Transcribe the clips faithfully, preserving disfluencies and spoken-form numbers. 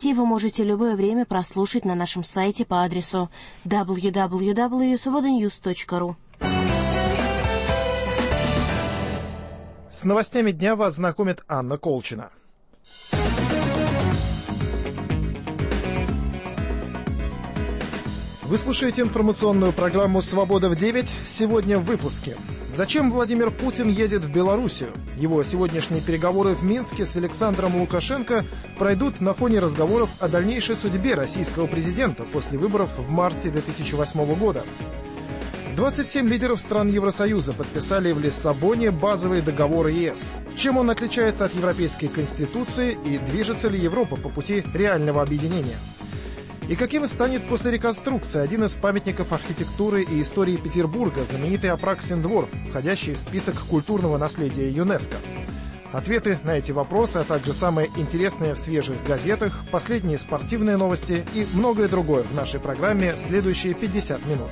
новостей вы можете любое время прослушать на нашем сайте по адресу дабл ю дабл ю дабл ю точка свобода ньюс точка ру. С новостями дня вас знакомит Анна Колчина. Вы слушаете информационную программу «Свобода в девять». Сегодня в выпуске. Зачем Владимир Путин едет в Белоруссию? Его сегодняшние переговоры в Минске с Александром Лукашенко пройдут на фоне разговоров о дальнейшей судьбе российского президента после выборов в марте две тысячи восьмого года. двадцать семь лидеров стран Евросоюза подписали в Лиссабоне базовый договор ЕС. Чем он отличается от Европейской Конституции и движется ли Европа по пути реального объединения? И каким станет после реконструкции один из памятников архитектуры и истории Петербурга, знаменитый Апраксин двор, входящий в список культурного наследия ЮНЕСКО? Ответы на эти вопросы, а также самое интересное в свежих газетах, последние спортивные новости и многое другое в нашей программе следующие пятьдесят минут.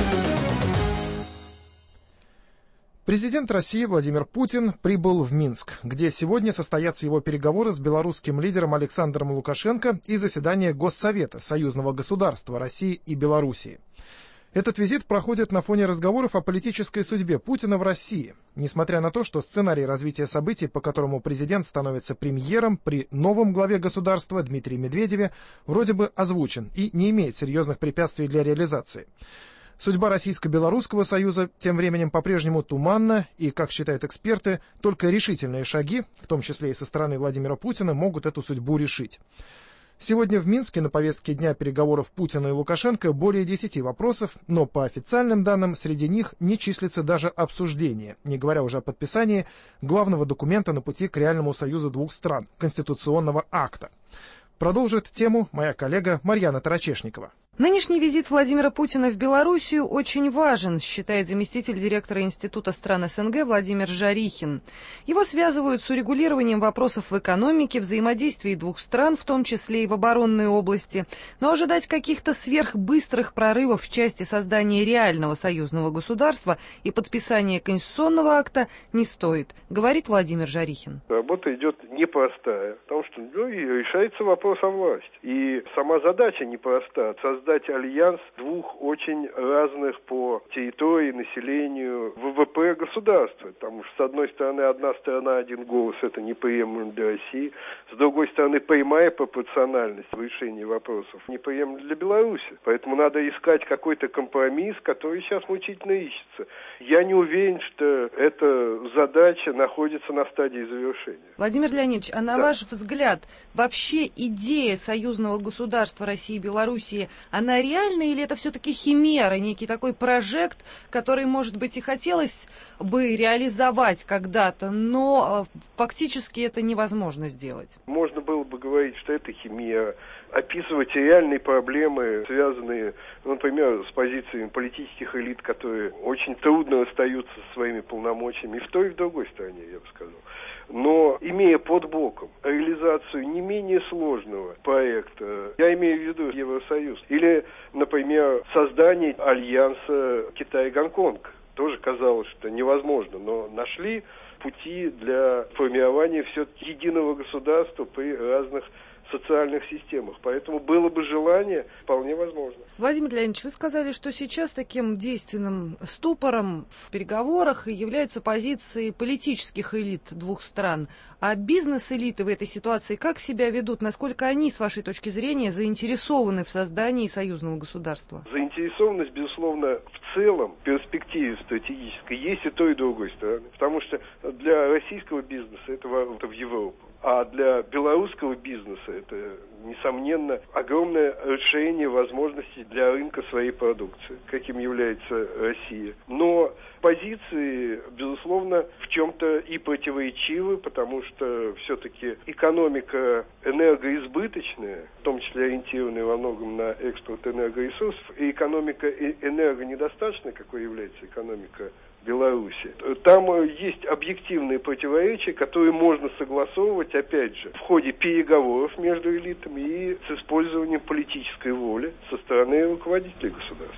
Президент России Владимир Путин прибыл в Минск, где сегодня состоятся его переговоры с белорусским лидером Александром Лукашенко и заседание Госсовета союзного государства России и Белоруссии. Этот визит проходит на фоне разговоров о политической судьбе Путина в России, несмотря на то, что сценарий развития событий, по которому президент становится премьером при новом главе государства Дмитрии Медведеве, вроде бы озвучен и не имеет серьезных препятствий для реализации. Судьба Российско-Белорусского союза тем временем по-прежнему туманна, и, как считают эксперты, только решительные шаги, в том числе и со стороны Владимира Путина, могут эту судьбу решить. Сегодня в Минске на повестке дня переговоров Путина и Лукашенко более десяти вопросов, но по официальным данным среди них не числится даже обсуждение, не говоря уже о подписании главного документа на пути к реальному союзу двух стран – конституционного акта. Продолжит тему моя коллега Марьяна Тарачешникова. Нынешний визит Владимира Путина в Белоруссию очень важен, считает заместитель директора Института стран СНГ Владимир Жарихин. Его связывают с урегулированием вопросов в экономике, взаимодействии двух стран, в том числе и в оборонной области. Но ожидать каких-то сверхбыстрых прорывов в части создания реального союзного государства и подписания конституционного акта не стоит, говорит Владимир Жарихин. Работа идет непростая, потому что ну, и решается вопрос о власти. И сама задача непроста – создать альянс двух очень разных по территории, населению, ВВП государств. Потому что, с одной стороны, одна страна, один голос – это неприемлемо для России. С другой стороны, прямая пропорциональность в решении вопросов неприемлема для Беларуси. Поэтому надо искать какой-то компромисс, который сейчас мучительно ищется. Я не уверен, что эта задача находится на стадии завершения. Владимир Леонидович, а на да. ваш взгляд, вообще идея союзного государства России и Белоруссии, она реальна или это все-таки химера, некий такой прожект, который, может быть, и хотелось бы реализовать когда-то, но фактически это невозможно сделать? Можно было бы говорить, что это химера, описывать реальные проблемы, связанные, например, с позициями политических элит, которые очень трудно расстаются со своими полномочиями, и в той, и в другой стороне, я бы сказал. Но, имея под боком реализацию не менее сложного проекта, я имею в виду Евросоюз, или, например, создание альянса Китай-Гонконг, тоже казалось, что невозможно, но нашли пути для формирования все-таки единого государства при разных социальных системах. Поэтому было бы желание, вполне возможно. Владимир Леонидович, вы сказали, что сейчас таким действенным ступором в переговорах являются позиции политических элит двух стран. А бизнес-элиты в этой ситуации как себя ведут? Насколько они, с вашей точки зрения, заинтересованы в создании союзного государства? Заинтересованность, безусловно, в целом, в перспективе стратегической, есть и той, и другой стороны. Потому что для российского бизнеса это ворота в Европу. А для белорусского бизнеса это, несомненно, огромное расширение возможностей для рынка своей продукции, каким является Россия. Но позиции, безусловно, в чем-то и противоречивы, потому что все-таки экономика энергоизбыточная, в том числе ориентированная во многом на экспорт энергоресурсов, и экономика энергонедостаточная, какой является экономика Беларуси. Там есть объективные противоречия, которые можно согласовывать, опять же, в ходе переговоров между элитами и с использованием политической воли со стороны руководителей государства.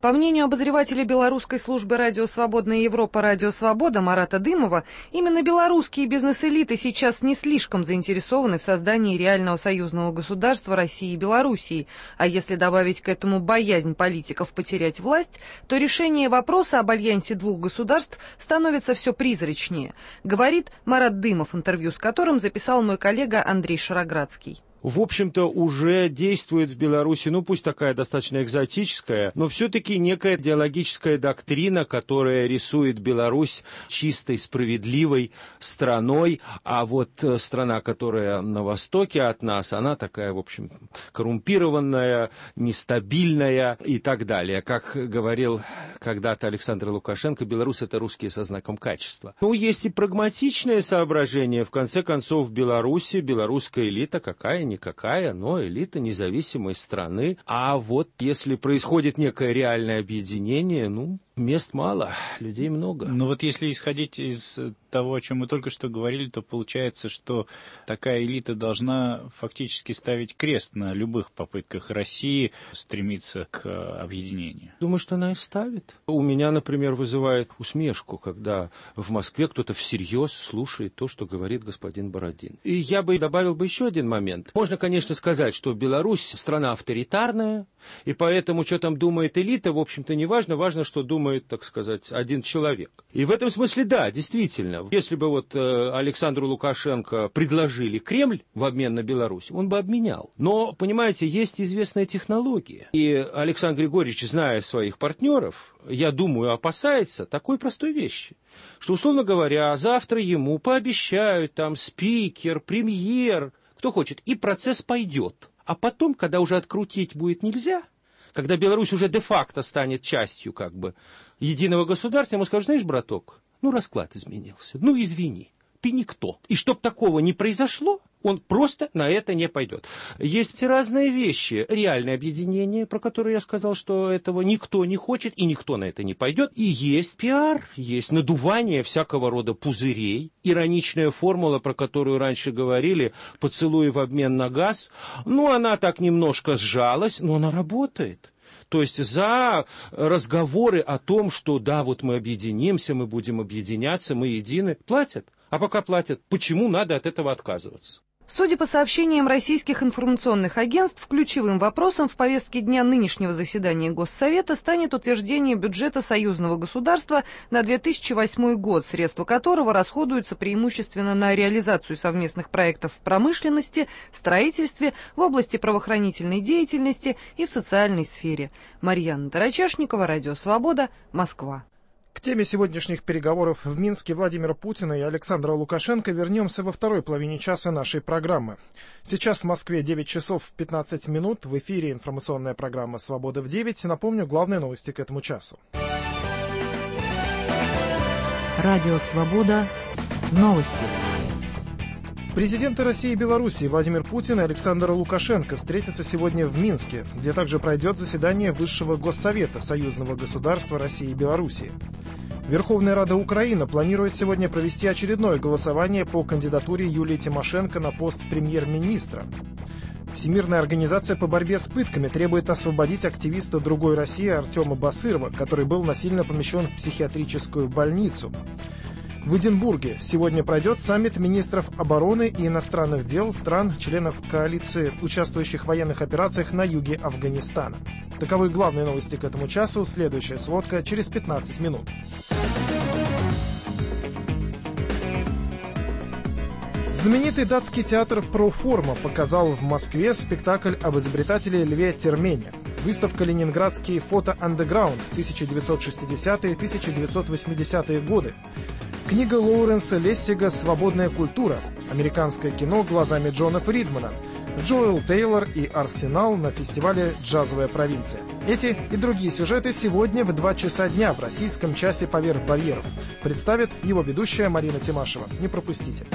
По мнению обозревателя белорусской службы «Радио Свободная Европа» «Радио Свобода» Марата Дымова, именно белорусские бизнес-элиты сейчас не слишком заинтересованы в создании реального союзного государства России и Белоруссии, а если добавить к этому боязнь политиков потерять власть, то решение вопроса об альянсе двух государств становится все призрачнее, говорит Марат Дымов, интервью с которым записал мой коллега Андрей Шароградский. В общем-то, уже действует в Беларуси, ну пусть такая достаточно экзотическая, но все-таки некая идеологическая доктрина, которая рисует Беларусь чистой, справедливой страной, а вот страна, которая на востоке от нас, она такая, в общем, коррумпированная, нестабильная и так далее. Как говорил когда-то Александр Лукашенко, Беларусь — это русские со знаком качества. Ну, есть и прагматичное соображение. В конце концов, в Беларуси белорусская элита какая-нибудь, никакая, но элита независимой страны. А вот если происходит некое реальное объединение, ну, мест мало, людей много. Ну вот если исходить из того, о чем мы только что говорили, то получается, что такая элита должна фактически ставить крест на любых попытках России стремиться к объединению. Думаю, что она и ставит. У меня, например, вызывает усмешку, когда в Москве кто-то всерьез слушает то, что говорит господин Бородин. И я бы добавил бы еще один момент. Можно, конечно, сказать, что Беларусь страна авторитарная, и поэтому, что там думает элита, в общем-то, не важно. Важно, что думает, так сказать, один человек. И в этом смысле, да, действительно, если бы вот э, Александру Лукашенко предложили Кремль в обмен на Беларусь, он бы обменял. Но, понимаете, есть известная технология. И Александр Григорьевич, зная своих партнеров, я думаю, опасается такой простой вещи, что, условно говоря, завтра ему пообещают там спикер, премьер, кто хочет, и процесс пойдет. А потом, когда уже открутить будет нельзя, когда Беларусь уже де-факто станет частью как бы единого государства, ему скажут: знаешь, браток, ну расклад изменился, ну извини, ты никто. И чтоб такого не произошло, он просто на это не пойдет. Есть разные вещи. Реальное объединение, про которое я сказал, что этого никто не хочет, и никто на это не пойдет. И есть пиар, есть надувание всякого рода пузырей. Ироничная формула, про которую раньше говорили, поцелуи в обмен на газ. Ну, она так немножко сжалась, но она работает. То есть за разговоры о том, что да, вот мы объединимся, мы будем объединяться, мы едины, платят. А пока платят, почему надо от этого отказываться? Судя по сообщениям российских информационных агентств, ключевым вопросом в повестке дня нынешнего заседания Госсовета станет утверждение бюджета союзного государства на две тысячи восьмой год, средства которого расходуются преимущественно на реализацию совместных проектов в промышленности, строительстве, в области правоохранительной деятельности и в социальной сфере. Марьяна Тарачешникова, Радио Свобода, Москва. К теме сегодняшних переговоров в Минске Владимира Путина и Александра Лукашенко вернемся во второй половине часа нашей программы. Сейчас в Москве девять часов пятнадцать минут. В эфире информационная программа «Свобода в девять». Напомню, главные новости к этому часу. Радио «Свобода». Новости. Президенты России и Белоруссии Владимир Путин и Александр Лукашенко встретятся сегодня в Минске, где также пройдет заседание Высшего Госсовета союзного государства России и Белоруссии. Верховная Рада Украины планирует сегодня провести очередное голосование по кандидатуре Юлии Тимошенко на пост премьер-министра. Всемирная организация по борьбе с пытками требует освободить активиста «Другой России» Артема Басырова, который был насильно помещен в психиатрическую больницу. В Эдинбурге сегодня пройдет саммит министров обороны и иностранных дел стран-членов коалиции, участвующих в военных операциях на юге Афганистана. Таковы главные новости к этому часу. Следующая сводка через пятнадцать минут. Знаменитый датский театр «Проформа» показал в Москве спектакль об изобретателе Льве Термене. Выставка «Ленинградские фото андеграунд» тысяча девятьсот шестидесятые — тысяча девятьсот восьмидесятые годы. Книга Лоуренса Лессига «Свободная культура». Американское кино глазами Джона Фридмана. Джоэл Тейлор и Арсенал на фестивале «Джазовая провинция». Эти и другие сюжеты сегодня в два часа дня в российском часе «Поверх барьеров». Представит его ведущая Марина Тимашева. Не пропустите.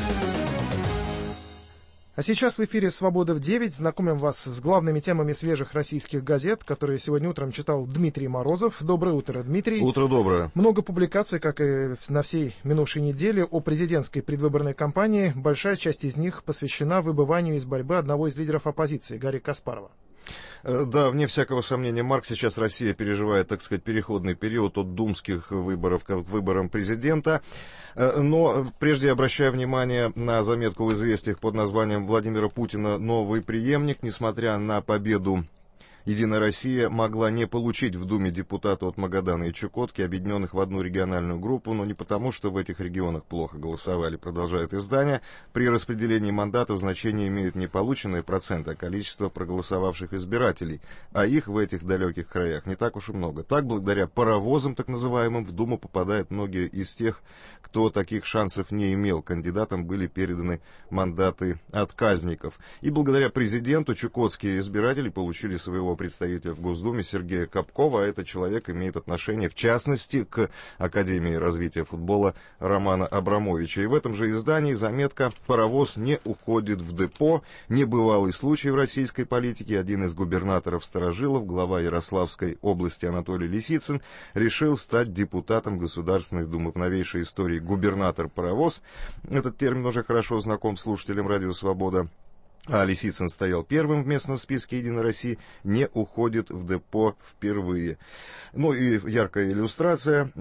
А сейчас в эфире «Свобода в девять». Знакомим вас с главными темами свежих российских газет, которые сегодня утром читал Дмитрий Морозов. Доброе утро, Дмитрий. Утро доброе. Много публикаций, как и на всей минувшей неделе, о президентской предвыборной кампании. Большая часть из них посвящена выбыванию из борьбы одного из лидеров оппозиции, Гарри Каспарова. Да, вне всякого сомнения, Марк, сейчас Россия переживает, так сказать, переходный период от думских выборов к выборам президента. Но прежде я обращаю внимание на заметку в «Известиях» под названием «Владимира Путина новый преемник». Несмотря на победу, «Единая Россия» могла не получить в Думе депутата от Магадана и Чукотки, объединенных в одну региональную группу, но не потому, что в этих регионах плохо голосовали, продолжает издание. При распределении мандатов значение имеют не полученные проценты, а количество проголосовавших избирателей, а их в этих далеких краях не так уж и много. Так, благодаря паровозам, так называемым, в Думу попадают многие из тех, кто таких шансов не имел. Кандидатам были переданы мандаты отказников. И благодаря президенту чукотские избиратели получили своего представителя в Госдуме Сергея Капкова, а этот человек имеет отношение, в частности, к Академии развития футбола Романа Абрамовича. И в этом же издании заметка «Паровоз не уходит в депо». Небывалый случай в российской политике. Один из губернаторов Старожилов, глава Ярославской области Анатолий Лисицын, решил стать депутатом Государственной Думы. В новейшей истории губернатор-паровоз, этот термин уже хорошо знаком слушателям «Радио Свобода», а Лисицын стоял первым в местном списке «Единой России», не уходит в депо впервые. Ну и яркая иллюстрация,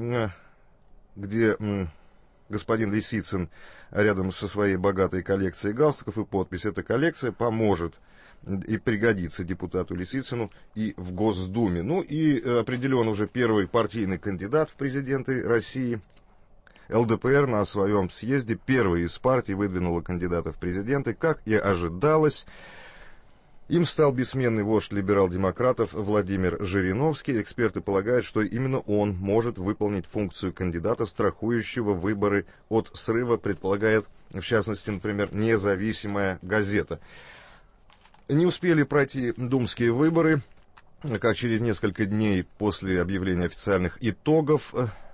где господин Лисицын рядом со своей богатой коллекцией галстуков и подпись. Эта коллекция поможет и пригодится депутату Лисицыну и в Госдуме. Ну и определен уже первый партийный кандидат в президенты России. эл дэ пэ эр на своем съезде первой из партий выдвинула кандидата в президенты. Как и ожидалось, им стал бессменный вождь либерал-демократов Владимир Жириновский. Эксперты полагают, что именно он может выполнить функцию кандидата, страхующего выборы от срыва, предполагает, в частности, например, независимая газета. Не успели пройти думские выборы, как через несколько дней после объявления официальных итогов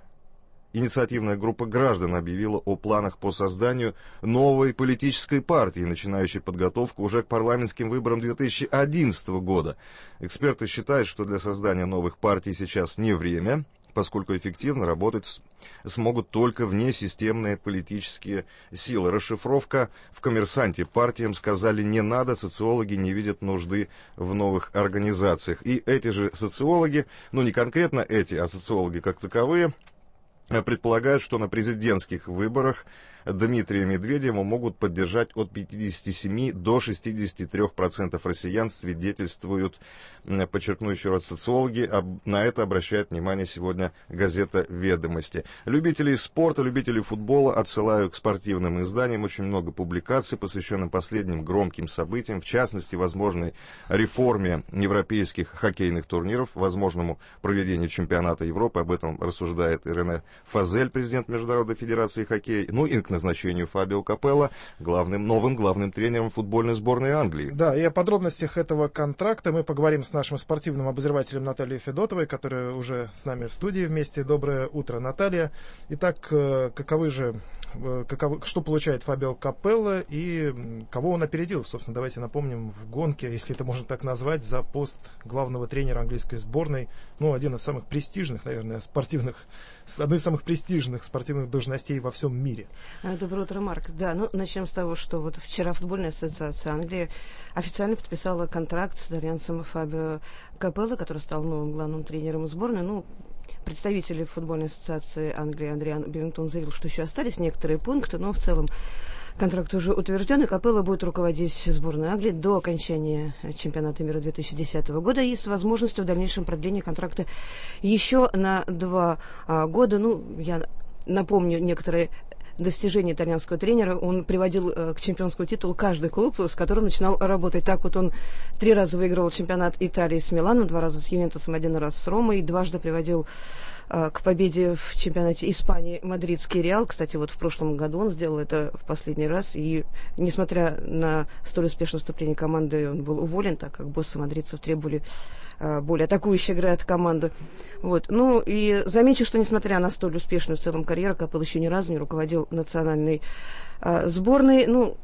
инициативная группа граждан объявила о планах по созданию новой политической партии, начинающей подготовку уже к парламентским выборам две тысячи одиннадцатого года. Эксперты считают, что для создания новых партий сейчас не время, поскольку эффективно работать смогут только внесистемные политические силы. Расшифровка в «Коммерсанте». Партиям сказали не надо, социологи не видят нужды в новых организациях. И эти же социологи, ну не конкретно эти, а социологи как таковые, предполагают, что на президентских выборах Дмитрия Медведева могут поддержать от пятидесяти семи до шестидесяти трёх процентов россиян, свидетельствуют, подчеркну еще раз, социологи. На это обращает внимание сегодня газета «Ведомости». Любителей спорта, любителей футбола отсылаю к спортивным изданиям. Очень много публикаций, посвященных последним громким событиям, в частности, возможной реформе европейских хоккейных турниров, возможному проведению чемпионата Европы. Об этом рассуждает Ирене Фазель, президент Международной федерации хоккея. Ну и к назначению Фабио Капелло главным, новым главным тренером футбольной сборной Англии. Да, и о подробностях этого контракта мы поговорим с нашим спортивным обозревателем Натальей Федотовой, которая уже с нами в студии вместе. Доброе утро, Наталья. Итак, каковы же, каковы, что получает Фабио Капелло и кого он опередил? Собственно, давайте напомним, в гонке, если это можно так назвать, за пост главного тренера английской сборной. Ну, один из самых престижных, наверное, спортивных, одной из самых престижных спортивных должностей во всем мире. Доброе утро, Марк. Да, ну, начнем с того, что вот вчера футбольная ассоциация Англии официально подписала контракт с итальянцем Фабио Капелло, который стал новым главным тренером сборной. Ну, представители футбольной ассоциации Англии Андриан Бивингтон заявил, что еще остались некоторые пункты, но в целом контракт уже утвержден, и Капелло будет руководить сборной Англии до окончания чемпионата мира две тысячи десятого года и с возможностью в дальнейшем продления контракта еще на два а, года. Ну, я напомню некоторые достижения итальянского тренера. Он приводил э, к чемпионскому титулу каждый клуб, с которым начинал работать. Так вот он три раза выигрывал чемпионат Италии с Миланом, два раза с Ювентусом, один раз с Ромой, дважды приводил э, к победе в чемпионате Испании мадридский Реал. Кстати, вот в прошлом году он сделал это в последний раз, и несмотря на столь успешное вступление команды, он был уволен, так как боссы мадридцев требовали э, более атакующей игры от команды. Вот. Ну и замечу, что несмотря на столь успешную в целом карьеру, Капелло еще ни разу не руководил национальной э, сборной. Ну,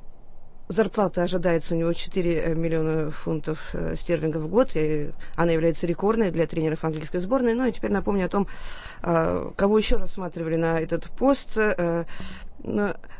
зарплата ожидается у него четыре миллиона фунтов э, стерлингов в год, и она является рекордной для тренеров английской сборной. Ну и теперь напомню о том, э, кого еще рассматривали на этот пост. Э,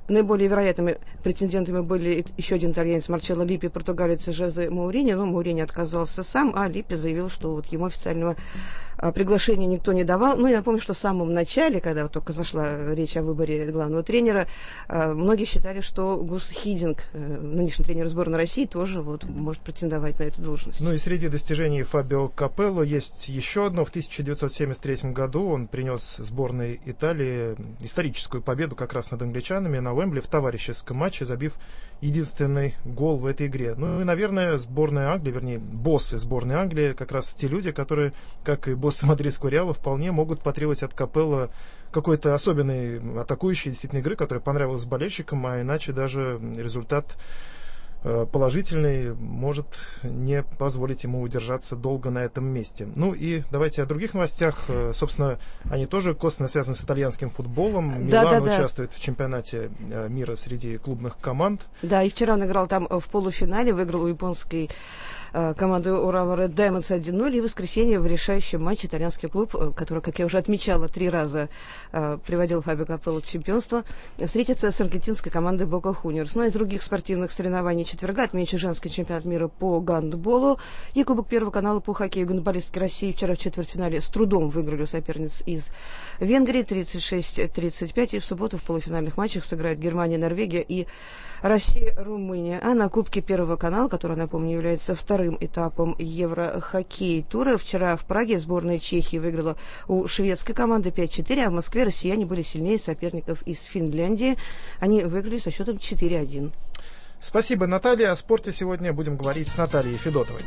наиболее вероятными претендентами были еще один итальянец Марчелло Липпи, португалец Жозе Мауриньо, но Мауриньо отказался сам, а Липпи заявил, что вот ему официального а, приглашения никто не давал. Ну, я напомню, что в самом начале, когда вот только зашла речь о выборе главного тренера, а, многие считали, что Гус Хидинг, а, нынешний тренер сборной России, тоже вот может претендовать на эту должность. Ну и среди достижений Фабио Капелло есть еще одно. В тысяча девятьсот семьдесят третьем году он принес сборной Италии историческую победу как раз над англичанами на Уэмбли в товарищеском матче, забив единственный гол в этой игре. Ну и, наверное, сборная Англии, вернее, боссы сборной Англии, как раз те люди, которые, как и боссы мадридского Реала, вполне могут потребовать от Капелло какой-то особенной атакующей действительно игры, которая понравилась болельщикам, а иначе даже результат положительный может не позволить ему удержаться долго на этом месте. Ну и давайте о других новостях. Собственно, они тоже косвенно связаны с итальянским футболом. Да, Милан да, да. участвует в чемпионате мира среди клубных команд. Да, и вчера он играл там в полуфинале, выиграл у японской э, команды Урава Red Diamonds один ноль, и в воскресенье в решающем матче итальянский клуб, который, как я уже отмечала, три раза э, приводил Фабио Капелло к чемпионству, встретится с аргентинской командой Бока Хуниорс. Ну, из других спортивных соревнований четверга отмечу женский чемпионат мира по гандболу и Кубок Первого канала по хоккею. Гандболистки России вчера в четвертьфинале с трудом выиграли у соперниц из Венгрии тридцать шесть тридцать пять, и в субботу в полуфинальных матчах сыграют Германия, Норвегия и Россия, Румыния. А на Кубке Первого канала, который, напомню, является вторым этапом Еврохоккей тура, вчера в Праге сборная Чехии выиграла у шведской команды пять четыре, а в Москве россияне были сильнее соперников из Финляндии. Они выиграли со счетом четыре один. Спасибо, Наталья. О спорте сегодня будем говорить с Натальей Федотовой.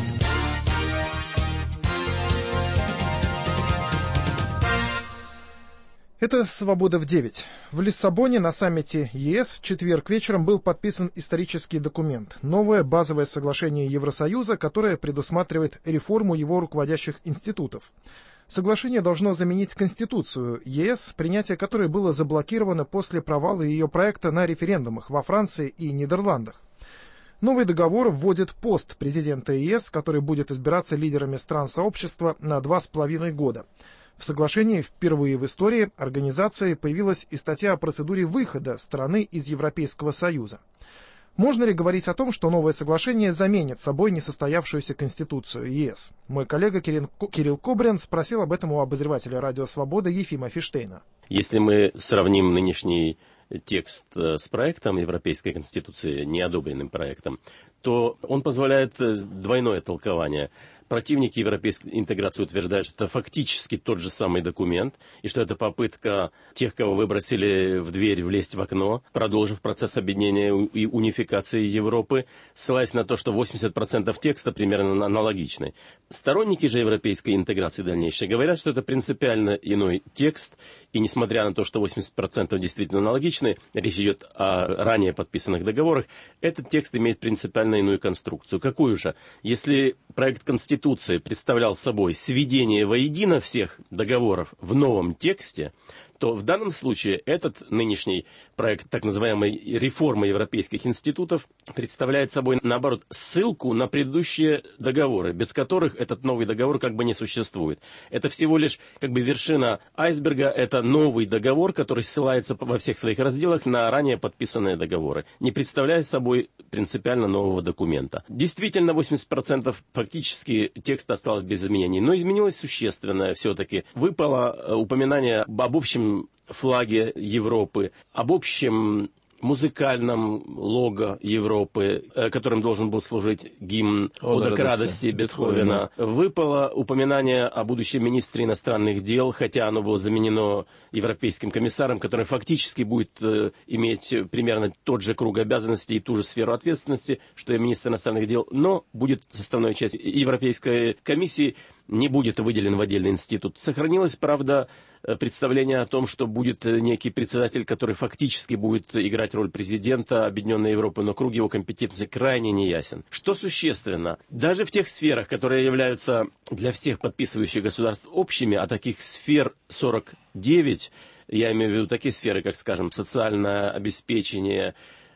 Это «Свобода в девять». В Лиссабоне на саммите ЕС в четверг вечером был подписан исторический документ. Новое базовое соглашение Евросоюза, которое предусматривает реформу его руководящих институтов. Соглашение должно заменить Конституцию ЕС, принятие которой было заблокировано после провала ее проекта на референдумах во Франции и Нидерландах. Новый договор вводит пост президента ЕС, который будет избираться лидерами стран сообщества на два с половиной года. В соглашении впервые в истории организации появилась и статья о процедуре выхода страны из Европейского Союза. Можно ли говорить о том, что новое соглашение заменит собой несостоявшуюся Конституцию ЕС? Мой коллега Кирилл Кобрин спросил об этом у обозревателя «Радио Свобода» Ефима Фиштейна. Если мы сравним нынешний текст с проектом Европейской Конституции, неодобренным проектом, то он позволяет двойное толкование. Противники европейской интеграции утверждают, что это фактически тот же самый документ, и что это попытка тех, кого выбросили в дверь, влезть в окно, продолжив процесс объединения и унификации Европы, ссылаясь на то, что восемьдесят процентов текста примерно аналогичны. Сторонники же европейской интеграции дальнейшей говорят, что это принципиально иной текст, и несмотря на то, что восемьдесят процентов действительно аналогичны, речь идет о ранее подписанных договорах, этот текст имеет принципиально иную конструкцию. Какую же? Если проект Конституции представлял собой сведение воедино всех договоров в новом тексте, то в данном случае этот нынешний проект так называемой реформы европейских институтов представляет собой, наоборот, ссылку на предыдущие договоры, без которых этот новый договор как бы не существует. Это всего лишь как бы вершина айсберга, это новый договор, который ссылается во всех своих разделах на ранее подписанные договоры, не представляя собой принципиально нового документа. Действительно, восемьдесят процентов фактически текста осталось без изменений, но изменилось существенное все-таки. Выпало упоминание об общем флаге Европы, об общем музыкальном лого Европы, которым должен был служить гимн «Ода к радости» Бетховена. Выпало упоминание о будущем министре иностранных дел, хотя оно было заменено европейским комиссаром, который фактически будет э, иметь примерно тот же круг обязанностей и ту же сферу ответственности, что и министр иностранных дел, но будет составной частью Европейской комиссии, не будет выделен в отдельный институт. Сохранилось, правда, представление о том, что будет некий председатель, который фактически будет играть роль президента Объединенной Европы, но круг его компетенции крайне неясен. Что существенно, даже в тех сферах, которые являются для всех подписывающих государств общими, а таких сфер сорок девять, я имею в виду такие сферы, как, скажем, социальное обеспечение,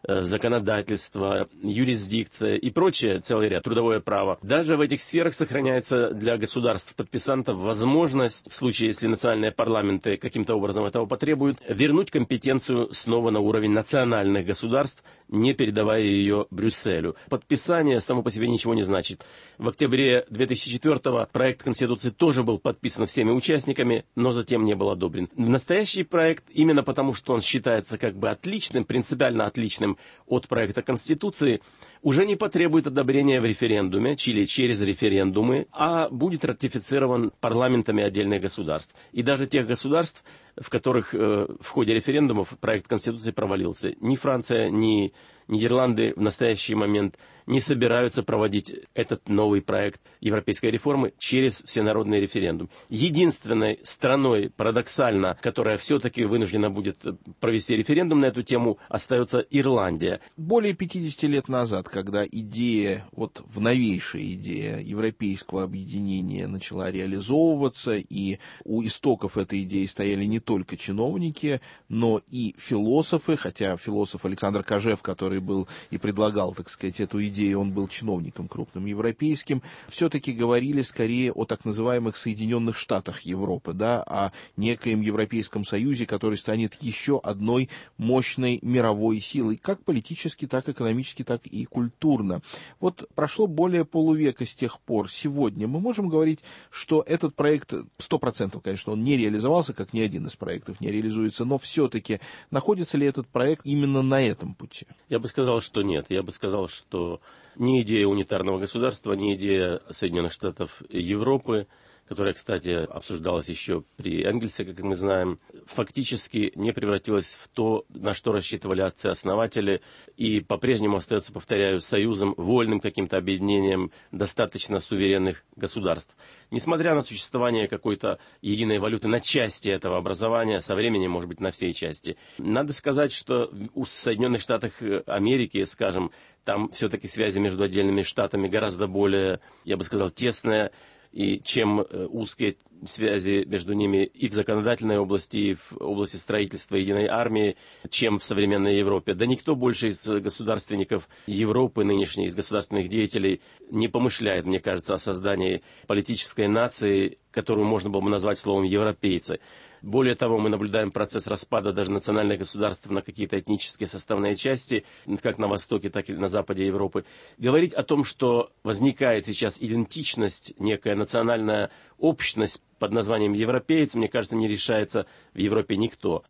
законодательство, юрисдикция и прочее, целый ряд, трудовое право. Даже в этих сферах сохраняется для государств-подписантов возможность, в случае, если национальные парламенты каким-то образом этого потребуют, вернуть компетенцию снова на уровень национальных государств, не передавая ее Брюсселю. Подписание само по себе ничего не значит. В октябре две тысячи четвёртого проект Конституции тоже был подписан всеми участниками, но затем не был одобрен. Настоящий проект, именно потому что он считается как бы отличным, принципиально отличным от проекта Конституции, уже не потребует одобрения в референдуме, или через референдумы, а будет ратифицирован парламентами отдельных государств. И даже тех государств, в которых э, в ходе референдумов проект Конституции провалился. Ни Франция, ни Нидерланды в настоящий момент не собираются проводить этот новый проект европейской реформы через всенародный референдум. Единственной страной, парадоксально, которая все-таки вынуждена будет провести референдум на эту тему, остается Ирландия. Более пятидесяти лет назад, когда идея, вот в новейшая идея европейского объединения начала реализовываться, и у истоков этой идеи стояли не только чиновники, но и философы, хотя философ Александр Кожев, который был и предлагал, так сказать, эту идею, он был чиновником крупным европейским, все-таки говорили скорее о так называемых Соединенных Штатах Европы, да, о некоем Европейском Союзе, который станет еще одной мощной мировой силой, как политически, так экономически, так и культурно. Вот прошло более полувека с тех пор. Сегодня мы можем говорить, что этот проект, сто процентов, конечно, он не реализовался, как ни один из проектов не реализуется, но все-таки находится ли этот проект именно на этом пути? Я бы сказал, что нет. Я бы сказал, что ни идея унитарного государства, ни идея Соединенных Штатов Европы, которая, кстати, обсуждалась еще при Энгельсе, как мы знаем, фактически не превратилась в то, на что рассчитывали отцы-основатели, и по-прежнему остается, повторяю, союзом, вольным каким-то объединением достаточно суверенных государств. Несмотря на существование какой-то единой валюты на части этого образования, со временем, может быть, на всей части, надо сказать, что у Соединенных Штатов Америки, скажем, там все-таки связи между отдельными штатами гораздо более, я бы сказал, тесные, и чем узкие связи между ними и в законодательной области, и в области строительства единой армии, чем в современной Европе. Да никто больше из государственников Европы нынешней, из государственных деятелей не помышляет, мне кажется, о создании политической нации, которую можно было бы назвать словом «европейцы». Более того, мы наблюдаем процесс распада даже национальных государств на какие-то этнические составные части, как на Востоке, так и на Западе Европы. Говорить о том, что возникает сейчас идентичность, некая национальная общность под названием «европеец», мне кажется, не решается в Европе никто.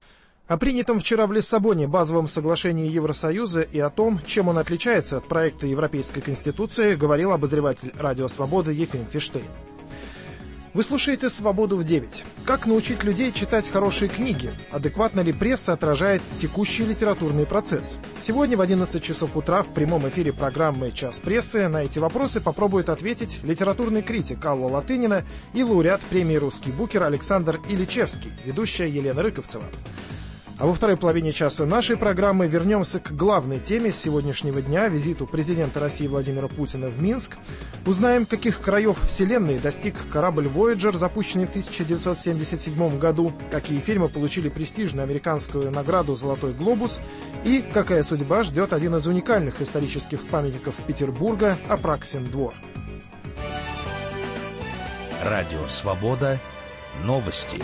О принятом вчера в Лиссабоне базовом соглашении Евросоюза и о том, чем он отличается от проекта Европейской Конституции, говорил обозреватель «Радио Свобода» Ефим Фиштейн. Вы слушаете «Свободу в девять». Как научить людей читать хорошие книги? Адекватно ли пресса отражает текущий литературный процесс? Сегодня в одиннадцать часов утра в прямом эфире программы «Час прессы» на эти вопросы попробует ответить литературный критик Алла Латынина и лауреат премии «Русский букер» Александр Ильичевский, ведущая Елена Рыковцева. А во второй половине часа нашей программы вернемся к главной теме сегодняшнего дня – визиту президента России Владимира Путина в Минск. Узнаем, каких краев Вселенной достиг корабль Voyager, запущенный в тысяча девятьсот семьдесят седьмом году, какие фильмы получили престижную американскую награду «Золотой глобус» и какая судьба ждет один из уникальных исторических памятников Петербурга – Апраксин двор. Радио «Свобода». Новости.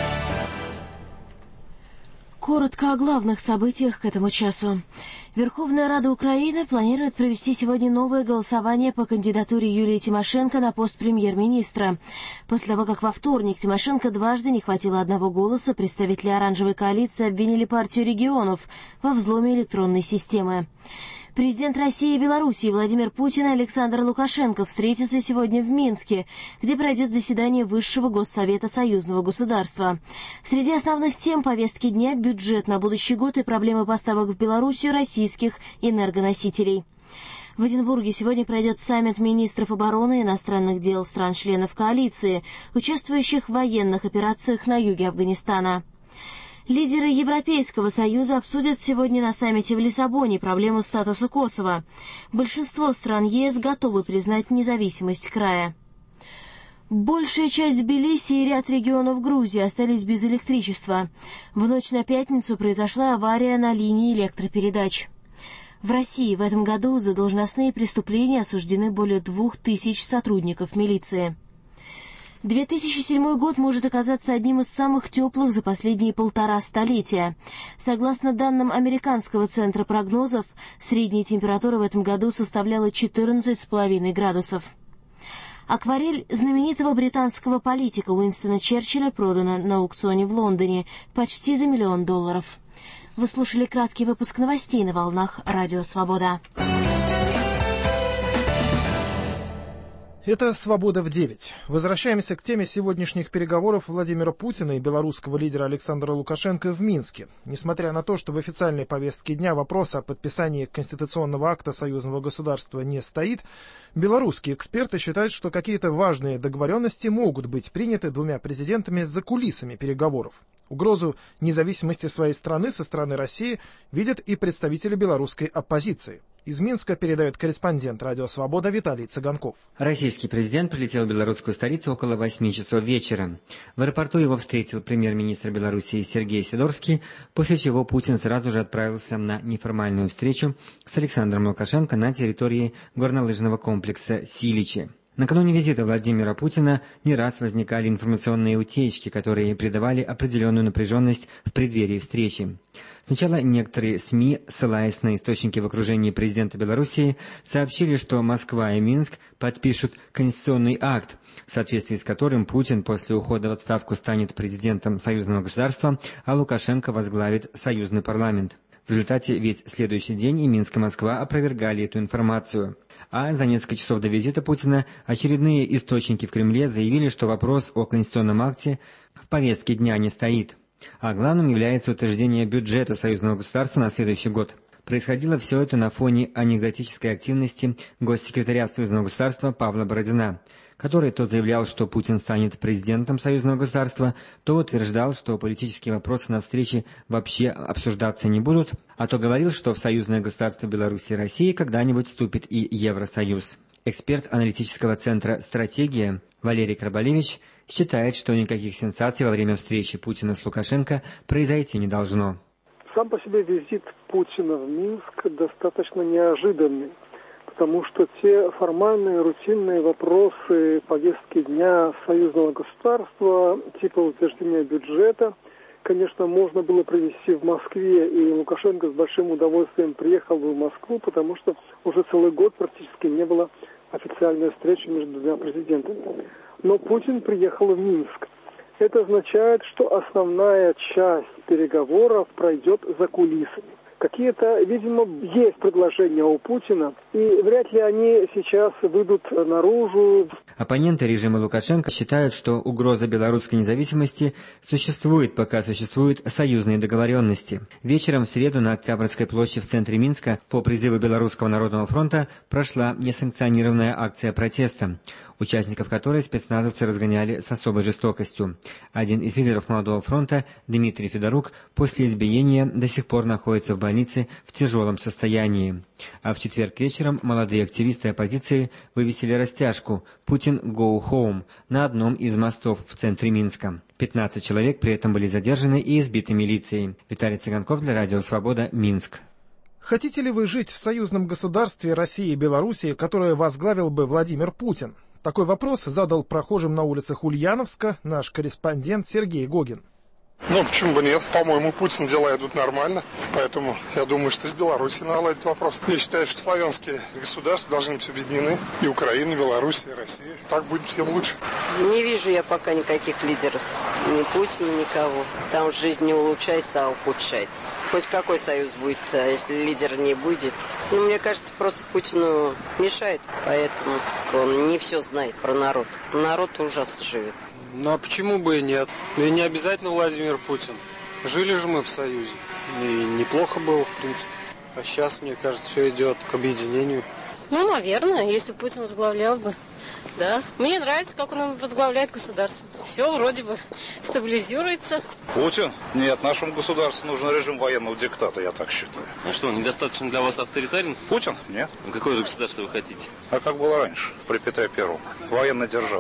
Коротко о главных событиях к этому часу. Верховная Рада Украины планирует провести сегодня новое голосование по кандидатуре Юлии Тимошенко на пост премьер-министра. После того, как во вторник Тимошенко дважды не хватило одного голоса, представители оранжевой коалиции обвинили партию регионов во взломе электронной системы. Президент России и Белоруссии Владимир Путин и Александр Лукашенко встретятся сегодня в Минске, где пройдет заседание Высшего Госсовета союзного государства. Среди основных тем повестки дня – бюджет на будущий год и проблемы поставок в Белоруссию российских энергоносителей. В Эдинбурге сегодня пройдет саммит министров обороны и иностранных дел стран-членов коалиции, участвующих в военных операциях на юге Афганистана. Лидеры Европейского Союза обсудят сегодня на саммите в Лиссабоне проблему статуса Косово. Большинство стран ЕС готовы признать независимость края. Большая часть Тбилиси и ряд регионов Грузии остались без электричества. В ночь на пятницу произошла авария на линии электропередач. В России в этом году за должностные преступления осуждены более двух тысяч сотрудников милиции. две тысячи седьмой год может оказаться одним из самых теплых за последние полтора столетия. Согласно данным Американского центра прогнозов, средняя температура в этом году составляла четырнадцать с половиной градусов. Акварель знаменитого британского политика Уинстона Черчилля продана на аукционе в Лондоне почти за миллион долларов. Вы слушали краткий выпуск новостей на волнах Радио Свобода. Это «Свобода в девять». Возвращаемся к теме сегодняшних переговоров Владимира Путина и белорусского лидера Александра Лукашенко в Минске. Несмотря на то, что в официальной повестке дня вопрос о подписании конституционного акта союзного государства не стоит, белорусские эксперты считают, что какие-то важные договоренности могут быть приняты двумя президентами за кулисами переговоров. Угрозу независимости своей страны со стороны России видят и представители белорусской оппозиции. Из Минска передает корреспондент «Радио Свобода» Виталий Цыганков. Российский президент прилетел в белорусскую столицу около восьми часов вечера. В аэропорту его встретил премьер-министр Белоруссии Сергей Сидорский, после чего Путин сразу же отправился на неформальную встречу с Александром Лукашенко на территории горнолыжного комплекса «Силичи». Накануне визита Владимира Путина не раз возникали информационные утечки, которые придавали определенную напряженность в преддверии встречи. Сначала некоторые СМИ, ссылаясь на источники в окружении президента Белоруссии, сообщили, что Москва и Минск подпишут конституционный акт, в соответствии с которым Путин после ухода в отставку станет президентом союзного государства, а Лукашенко возглавит союзный парламент. В результате весь следующий день и Минск, и Москва опровергали эту информацию. А за несколько часов до визита Путина очередные источники в Кремле заявили, что вопрос о конституционном акте в повестке дня не стоит. А главным является утверждение бюджета союзного государства на следующий год. Происходило все это на фоне анекдотической активности госсекретаря союзного государства Павла Бородина, который то заявлял, что Путин станет президентом союзного государства, то утверждал, что политические вопросы на встрече вообще обсуждаться не будут, а то говорил, что в союзное государство Беларуси и России когда-нибудь вступит и Евросоюз. Эксперт аналитического центра «Стратегия» Валерий Карбалевич считает, что никаких сенсаций во время встречи Путина с Лукашенко произойти не должно. Сам по себе визит Путина в Минск достаточно неожиданный, потому что те формальные, рутинные вопросы повестки дня союзного государства, типа утверждения бюджета, конечно, можно было провести в Москве, и Лукашенко с большим удовольствием приехал бы в Москву, потому что уже целый год практически не было официальной встречи между двумя президентами. Но Путин приехал в Минск. Это означает, что основная часть переговоров пройдет за кулисами. Какие-то, видимо, есть предложения у Путина, и вряд ли они сейчас выйдут наружу. Оппоненты режима Лукашенко считают, что угроза белорусской независимости существует, пока существуют союзные договоренности. Вечером в среду на Октябрьской площади в центре Минска по призыву Белорусского народного фронта прошла несанкционированная акция протеста, участников которой спецназовцы разгоняли с особой жестокостью. Один из лидеров молодого фронта, Дмитрий Федорук, после избиения до сих пор находится в больнице в тяжелом состоянии. А в четверг вечером молодые активисты оппозиции вывесили растяжку «Путин go home» на одном из мостов в центре Минска. пятнадцать человек при этом были задержаны и избиты милицией. Виталий Цыганков для Радио Свобода, Минск. Хотите ли вы жить в союзном государстве России и Белоруссии, которое возглавил бы Владимир Путин? Такой вопрос задал прохожим на улицах Ульяновска наш корреспондент Сергей Гогин. Ну, почему бы нет? По-моему, Путин дела идут нормально, поэтому я думаю, что с Белоруссией наладить вопрос. Я считаю, что славянские государства должны быть объединены, и Украина, и Беларусь, и Россия. Так будет всем лучше. Не вижу я пока никаких лидеров, ни Путина, никого. Там жизнь не улучшается, а ухудшается. Хоть какой союз будет, если лидера не будет. Ну, мне кажется, просто Путину мешает, поэтому он не все знает про народ. Народ ужасно живет. Ну а почему бы и нет? Ну и не обязательно Владимир Путин. Жили же мы в Союзе. И неплохо было, в принципе. А сейчас, мне кажется, все идет к объединению. Ну, наверное, если Путин возглавлял бы. Да. Мне нравится, как он возглавляет государство. Все вроде бы стабилизируется. Путин? Нет, нашему государству нужен режим военного диктата, я так считаю. А что, он недостаточно для вас авторитарен? Путин? Нет. Ну, какое же государство вы хотите? А как было раньше, при Петре Первом? Военная держава.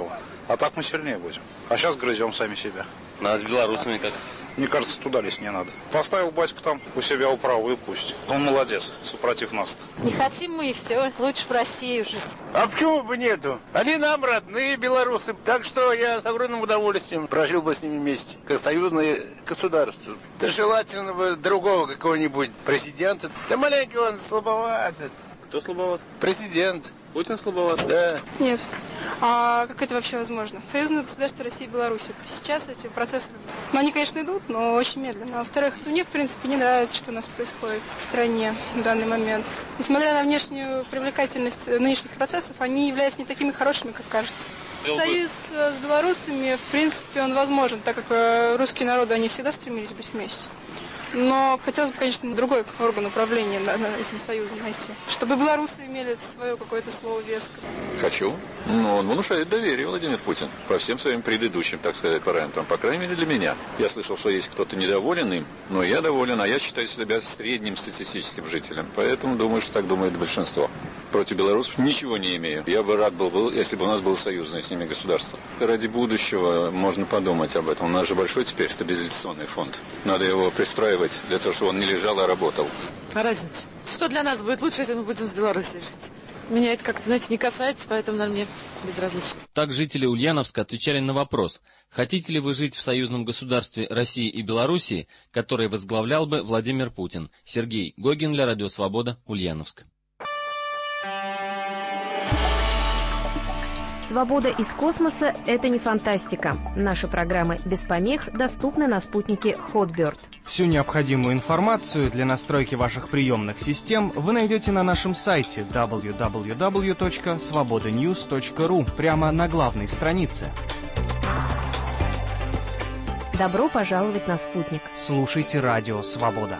А так мы сильнее будем. А сейчас грызем сами себя. Ну, а с белорусами как? Мне кажется, туда лезть не надо. Поставил батьку там у себя управу и пусть. Он молодец, супротив нас. Не хотим мы и все. Лучше в России жить. А почему бы нету? Они нам родные белорусы. Так что я с огромным удовольствием прожил бы с ними вместе. Как союзное государство. Да желательно бы другого какого-нибудь президента. Да маленький он слабоват. Кто слабоват? Президент. Путин слабоват? Да. Нет. А как это вообще возможно? Союзное государство России и Беларуси. Сейчас эти процессы, ну, они, конечно, идут, но очень медленно. А во-вторых, мне, в принципе, не нравится, что у нас происходит в стране в данный момент. Несмотря на внешнюю привлекательность нынешних процессов, они являются не такими хорошими, как кажется. Союз с белорусами, в принципе, он возможен, так как русские народы, они всегда стремились быть вместе. Но хотелось бы, конечно, другой орган управления на, на этим союзом найти, чтобы белорусы имели свое какое-то слово веское. Хочу. Но он внушает доверие, Владимир Путин, по всем своим предыдущим, так сказать, параметрам. По крайней мере, для меня. Я слышал, что есть кто-то недоволен им, но я доволен, а я считаю себя средним статистическим жителем. Поэтому думаю, что так думает большинство. Против белорусов ничего не имею. Я бы рад был, если бы у нас было союзное с ними государство. Ради будущего можно подумать об этом. У нас же большой теперь стабилизационный фонд. Надо его пристраивать для того, чтобы он не лежал, а работал. А разница? Что для нас будет лучше, если мы будем с Беларусью жить? Меня это как-то, знаете, не касается, поэтому, наверное, мне безразлично. Так жители Ульяновска отвечали на вопрос, хотите ли вы жить в союзном государстве России и Белоруссии, которое возглавлял бы Владимир Путин. Сергей Гогин для Радио Свобода, Ульяновск. Свобода из космоса – это не фантастика. Наши программы без помех доступны на спутнике Hotbird. Всю необходимую информацию для настройки ваших приемных систем вы найдете на нашем сайте дабл ю дабл ю дабл ю точка свобода ньюс точка ру прямо на главной странице. Добро пожаловать на спутник. Слушайте Радио Свобода.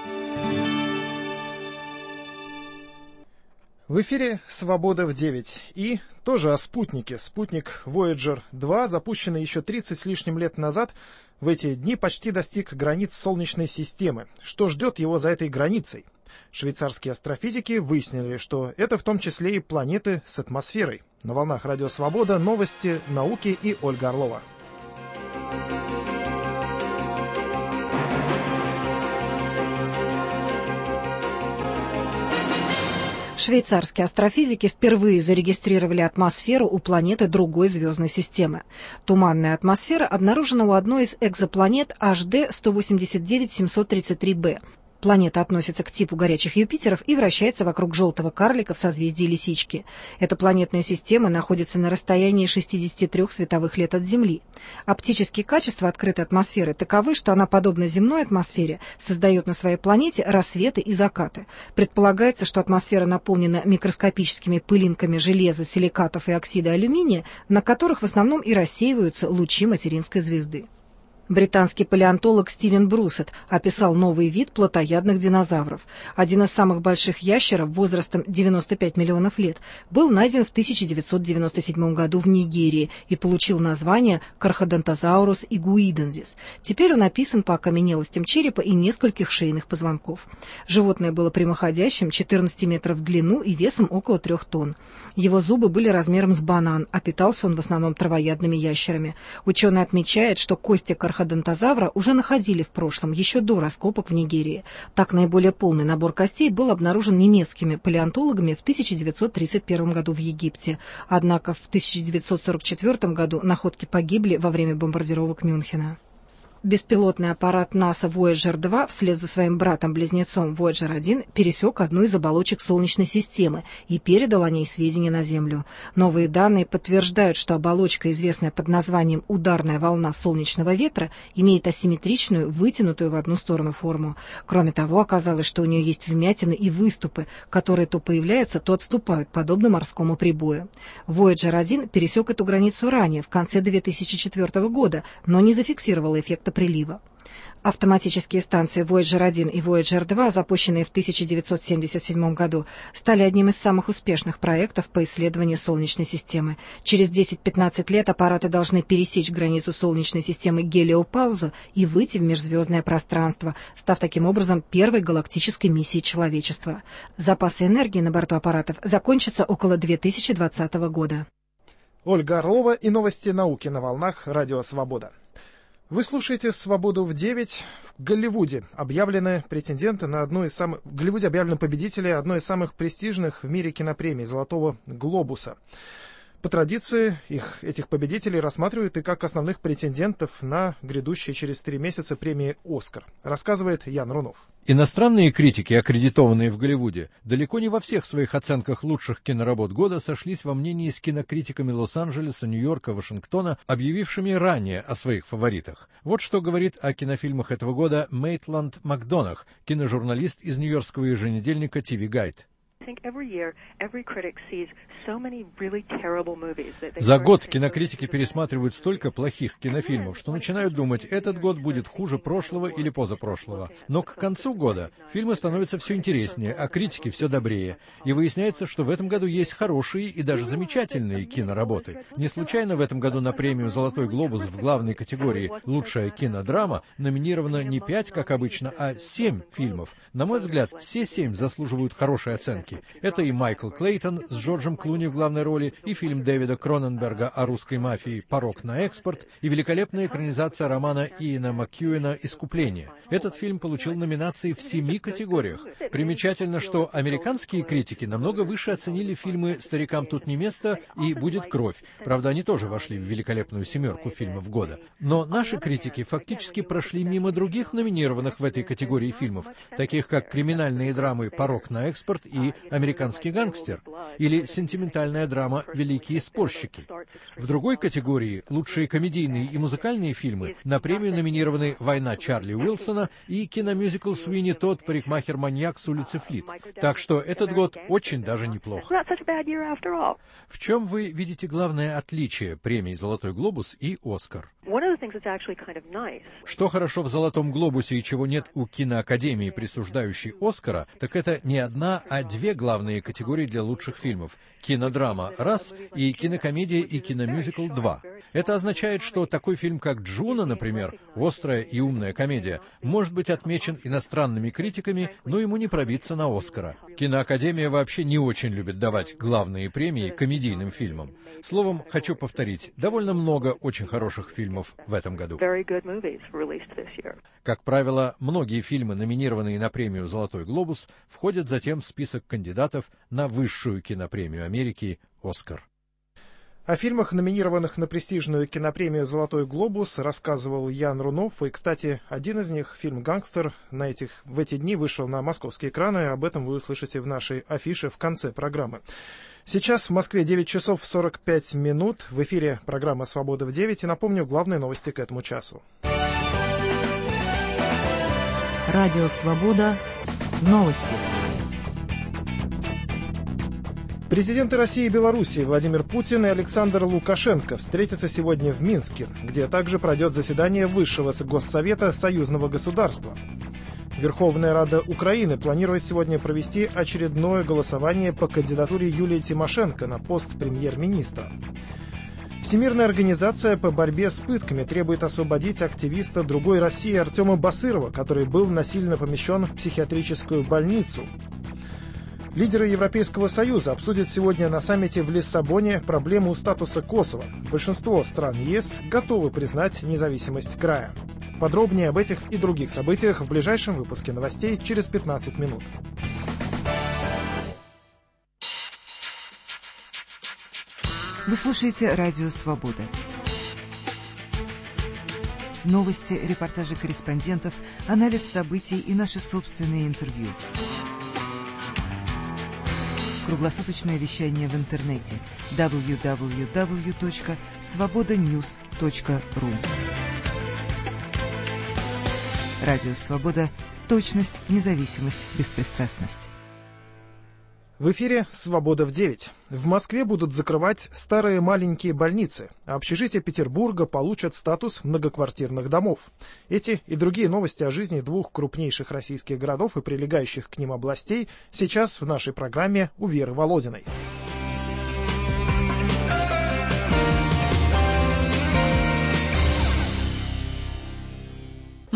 В эфире «Свобода в девять» и тоже о спутнике. Спутник Voyager два, запущенный еще тридцать с лишним лет назад, в эти дни почти достиг границ Солнечной системы. Что ждет его за этой границей? Швейцарские астрофизики выяснили, что это в том числе и планеты с атмосферой. На волнах Радио Свобода новости, науки и Ольга Орлова. Швейцарские астрофизики впервые зарегистрировали атмосферу у планеты другой звездной системы. Туманная атмосфера обнаружена у одной из экзопланет эйч ди сто восемьдесят девять семьсот тридцать три бэ. Планета относится к типу горячих Юпитеров и вращается вокруг желтого карлика в созвездии Лисички. Эта планетная система находится на расстоянии шестьдесят три световых лет от Земли. Оптические качества открытой атмосферы таковы, что она, подобно земной атмосфере, создает на своей планете рассветы и закаты. Предполагается, что атмосфера наполнена микроскопическими пылинками железа, силикатов и оксида алюминия, на которых в основном и рассеиваются лучи материнской звезды. Британский палеонтолог Стивен Брусет описал новый вид плотоядных динозавров. Один из самых больших ящеров возрастом девяносто пять миллионов лет был найден в тысяча девятьсот девяносто седьмом году в Нигерии и получил название Carcharodontosaurus iguidensis. Теперь он описан по окаменелостям черепа и нескольких шейных позвонков. Животное было прямоходящим, четырнадцать метров в длину и весом около трех тонн. Его зубы были размером с банан, а питался он в основном травоядными ящерами. Ученый отмечает, что кости Carcharodontosaurus Донтозавра уже находили в прошлом, еще до раскопок в Нигерии. Так наиболее полный набор костей был обнаружен немецкими палеонтологами в тысяча девятьсот тридцать первом году в Египте. Однако в тысяча девятьсот сорок четвёртом году находки погибли во время бомбардировок Мюнхена. Беспилотный аппарат НАСА Voyager два вслед за своим братом-близнецом Voyager один пересек одну из оболочек Солнечной системы и передал о ней сведения на Землю. Новые данные подтверждают, что оболочка, известная под названием «ударная волна солнечного ветра», имеет асимметричную, вытянутую в одну сторону форму. Кроме того, оказалось, что у нее есть вмятины и выступы, которые то появляются, то отступают, подобно морскому прибою. Voyager один пересек эту границу ранее, в конце две тысячи четвёртого года, но не зафиксировал эффекта прилива. Автоматические станции Voyager один и Voyager два, запущенные в тысяча девятьсот семьдесят седьмом году, стали одним из самых успешных проектов по исследованию Солнечной системы. Через десять-пятнадцать лет аппараты должны пересечь границу Солнечной системы гелиопаузу и выйти в межзвездное пространство, став таким образом первой галактической миссией человечества. Запасы энергии на борту аппаратов закончатся около две тысячи двадцатого года. Ольга Орлова и новости науки на волнах Радио Свобода. Вы слушаете «Свободу в девять». В Голливуде объявлены претенденты на одну из самых... В Голливуде объявлены победители одной из самых престижных в мире кинопремий «Золотого глобуса». По традиции их, этих победителей рассматривают и как основных претендентов на грядущие через три месяца премии «Оскар», рассказывает Ян Рунов. Иностранные критики, аккредитованные в Голливуде, далеко не во всех своих оценках лучших киноработ года сошлись во мнении с кинокритиками Лос-Анджелеса, Нью-Йорка, Вашингтона, объявившими ранее о своих фаворитах. Вот что говорит о кинофильмах этого года Мейтланд Макдонах, киножурналист из нью-йоркского еженедельника ти ви Guide. За год кинокритики пересматривают столько плохих кинофильмов, что начинают думать, этот год будет хуже прошлого или позапрошлого. Но к концу года фильмы становятся все интереснее, а критики все добрее. И выясняется, что в этом году есть хорошие и даже замечательные киноработы. Не случайно в этом году на премию «Золотой глобус» в главной категории «Лучшая кинодрама» номинировано не пять, как обычно, а семь фильмов. На мой взгляд, все семь заслуживают хорошей оценки. Это и Майкл Клейтон с Джорджем Клуни в главной роли, и фильм Дэвида Кроненберга о русской мафии «Порок на экспорт», и великолепная экранизация романа Иэна Маккьюэна «Искупление». Этот фильм получил номинации в семи категориях. Примечательно, что американские критики намного выше оценили фильмы «Старикам тут не место» и «Будет кровь». Правда, они тоже вошли в великолепную семерку фильмов года. Но наши критики фактически прошли мимо других номинированных в этой категории фильмов, таких как криминальные драмы «Порок на экспорт» и «Американский гангстер», или сентиментальная драма «Великие спорщики». В другой категории лучшие комедийные и музыкальные фильмы на премию номинированы «Война Чарли Уилсона» и киномюзикл «Суини Тодд. Парикмахер-маньяк с улицы Флит». Так что этот год очень даже неплох. В чем вы видите главное отличие премий «Золотой глобус» и «Оскар»? Что хорошо в «Золотом глобусе» и чего нет у киноакадемии, присуждающей «Оскара», так это не одна, а две главные категории для лучших фильмов. Кинодрама – раз, и кинокомедия и киномюзикл – два. Это означает, что такой фильм, как «Джуно», например, острая и умная комедия, может быть отмечен иностранными критиками, но ему не пробиться на «Оскара». Киноакадемия вообще не очень любит давать главные премии комедийным фильмам. Словом, хочу повторить, довольно много очень хороших фильмов в этом году. Как правило, многие фильмы, номинированные на премию «Золотой глобус», входят затем в список кандидатов на высшую кинопремию Америки «Оскар». О фильмах, номинированных на престижную кинопремию «Золотой глобус», рассказывал Ян Рунов. И, кстати, один из них, фильм «Гангстер», на этих, в эти дни вышел на московские экраны. Об этом вы услышите в нашей афише в конце программы. Сейчас в Москве девять часов сорок пять минут. В эфире программа «Свобода в девять». И напомню главные новости к этому часу. Радио «Свобода». Новости. Президенты России и Белоруссии Владимир Путин и Александр Лукашенко встретятся сегодня в Минске, где также пройдет заседание Высшего Госсовета союзного государства. Верховная Рада Украины планирует сегодня провести очередное голосование по кандидатуре Юлии Тимошенко на пост премьер-министра. Всемирная организация по борьбе с пытками требует освободить активиста «Другой России» Артема Басырова, который был насильно помещен в психиатрическую больницу. Лидеры Европейского Союза обсудят сегодня на саммите в Лиссабоне проблему статуса Косово. Большинство стран ЕС готовы признать независимость края. Подробнее об этих и других событиях в ближайшем выпуске новостей через пятнадцать минут. Вы слушаете «Радио Свобода». Новости, репортажи корреспондентов, анализ событий и наши собственные интервью. Круглосуточное вещание в интернете дабл ю дабл ю дабл ю точка свобода ньюс точка ру. Радио «Свобода». Точность, независимость, беспристрастность. В эфире «Свобода в девять». В Москве будут закрывать старые маленькие больницы, а общежития Петербурга получат статус многоквартирных домов. Эти и другие новости о жизни двух крупнейших российских городов и прилегающих к ним областей сейчас в нашей программе у Веры Володиной.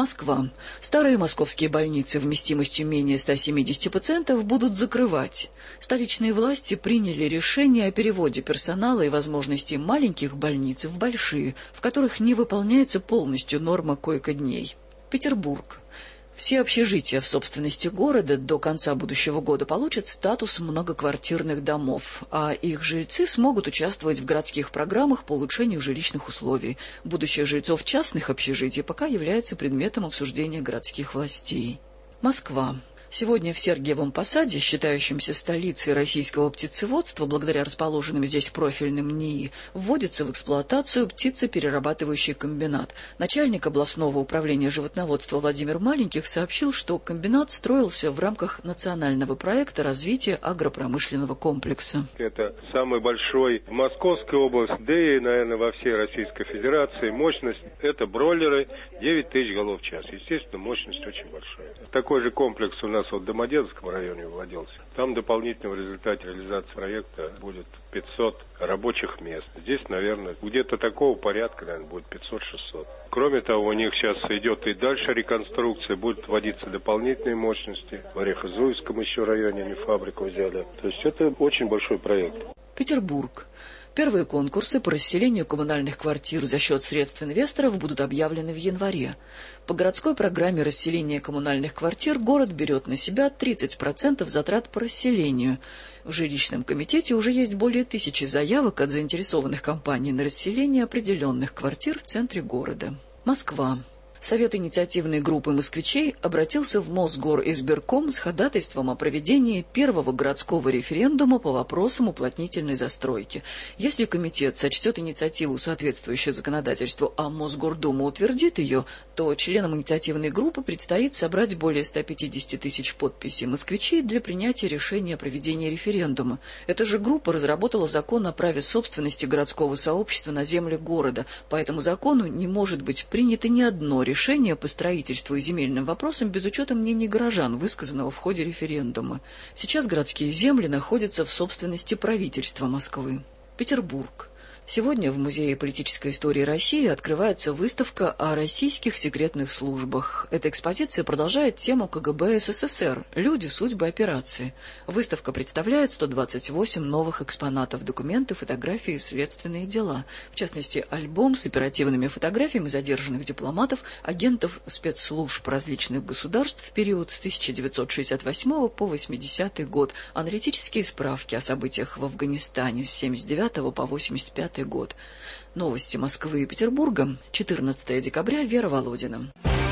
Москва. Старые московские больницы вместимостью менее ста семидесяти пациентов будут закрывать. Столичные власти приняли решение о переводе персонала и возможности маленьких больниц в большие, в которых не выполняется полностью норма койко-дней. Петербург. Все общежития в собственности города до конца будущего года получат статус многоквартирных домов, а их жильцы смогут участвовать в городских программах по улучшению жилищных условий. Будущее жильцов частных общежитий пока является предметом обсуждения городских властей. Москва. Сегодня в Сергиевом Посаде, считающемся столицей российского птицеводства, благодаря расположенным здесь профильным НИИ, вводится в эксплуатацию птицеперерабатывающий комбинат. Начальник областного управления животноводства Владимир Маленьких сообщил, что комбинат строился в рамках национального проекта развития агропромышленного комплекса. Это самый большой в Московской области, да и, наверное, во всей Российской Федерации. Мощность – это бройлеры, девять тысяч голов в час. Естественно, мощность очень большая. Такой же комплекс у нас вот в Домодедовском районе владелся. Там дополнительно в результате реализации проекта будет пятьсот рабочих мест. Здесь, наверное, где-то такого порядка, наверное, будет пятьсот-шестьсот. Кроме того, у них сейчас идет и дальше реконструкция, будут вводиться дополнительные мощности. В Орехово-Зуевском еще районе они фабрику взяли. То есть это очень большой проект. Петербург. Первые конкурсы по расселению коммунальных квартир за счет средств инвесторов будут объявлены в январе. По городской программе расселения коммунальных квартир город берет на себя тридцать процентов затрат по расселению. В жилищном комитете уже есть более тысячи заявок от заинтересованных компаний на расселение определенных квартир в центре города. Москва. Совет инициативной группы москвичей обратился в Мосгоризбирком с ходатайством о проведении первого городского референдума по вопросам уплотнительной застройки. Если комитет сочтет инициативу соответствующую законодательству, а Мосгордума утвердит ее, то членам инициативной группы предстоит собрать более ста пятидесяти тысяч подписей москвичей для принятия решения о проведении референдума. Эта же группа разработала закон о праве собственности городского сообщества на земле города. По этому закону не может быть принято ни одно решение решение по строительству и земельным вопросам без учета мнений горожан, высказанного в ходе референдума. Сейчас городские земли находятся в собственности правительства Москвы. Петербург. Сегодня в Музее политической истории России открывается выставка о российских секретных службах. Эта экспозиция продолжает тему КГБ СССР «Люди, судьбы, операции». Выставка представляет сто двадцать восемь новых экспонатов, документы, фотографии, следственные дела. В частности, альбом с оперативными фотографиями задержанных дипломатов, агентов спецслужб различных государств в период с тысяча девятьсот шестьдесят восьмого по восьмидесятый год, аналитические справки о событиях в Афганистане с семьдесят девятого по восемьдесят пятый год. Новости Москвы и Петербурга. четырнадцатого декабря. Вера Володина.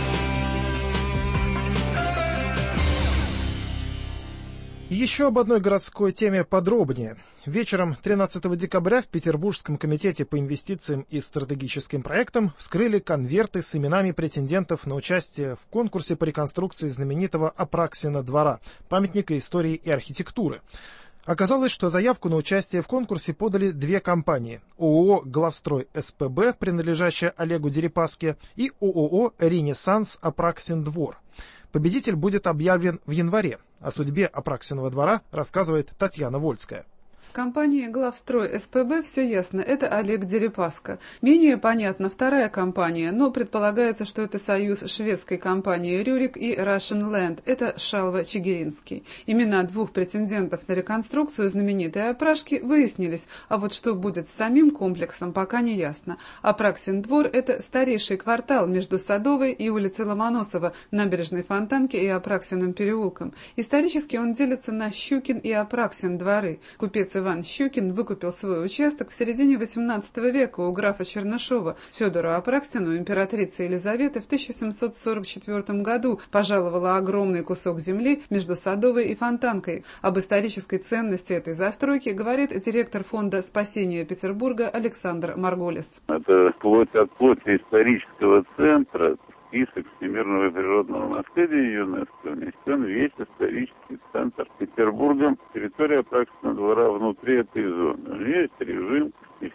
Еще об одной городской теме подробнее. Вечером тринадцатого декабря в Петербургском комитете по инвестициям и стратегическим проектам вскрыли конверты с именами претендентов на участие в конкурсе по реконструкции знаменитого Апраксина двора, памятника истории и архитектуры. Оказалось, что заявку на участие в конкурсе подали две компании – ООО «Главстрой СПБ», принадлежащая Олегу Дерипаске, и ООО «Ренессанс Апраксин двор». Победитель будет объявлен в январе. О судьбе Апраксиного двора рассказывает Татьяна Вольская. С компанией «Главстрой СПБ» все ясно, это Олег Дерипаска. Менее понятна вторая компания, но предполагается, что это союз шведской компании «Рюрик» и Russian Land, это Шалва Чигиринский. Имена двух претендентов на реконструкцию знаменитой опрашки выяснились, а вот что будет с самим комплексом, пока не ясно. Апраксин двор – это старейший квартал между Садовой и улицей Ломоносова, набережной Фонтанки и Апраксиным переулком. Исторически он делится на Щукин и Апраксин дворы. Купец Иван Щукин выкупил свой участок в середине восемнадцатого века у графа Чернышова. Федору Апраксину императрица Елизавета в тысяча семьсот сорок четвёртом году пожаловала огромный кусок земли между Садовой и Фонтанкой. Об исторической ценности этой застройки говорит директор фонда спасения Петербурга Александр Марголис. Это плоть от плоти исторического центра. Список всемирного природного наследия ЮНЕСКО внесен весь исторический центр Петербурга. Территория Апраксина двора внутри этой зоны. Есть режим, и все это